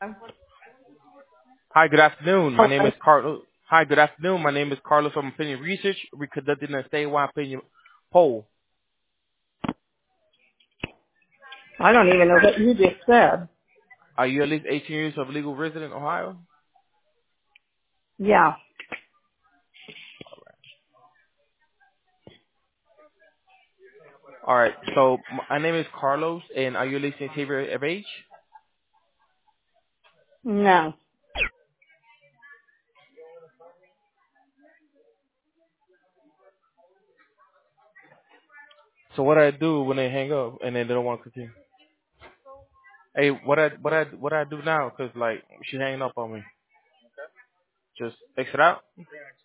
Hi, good afternoon. My name Hello. is Carlos. Hi, good afternoon. My name is Carlos from Opinion Research. We're conducting a statewide opinion poll. I don't even know what you just said. Are you at least 18 years of legal resident in Ohio? Yeah. All right. So my name is Carlos, and are you at least in favor of age? No. So what I do when they hang up and then they don't want to continue? Hey, what I do now? Cause like she's hanging up on me. Just exit out.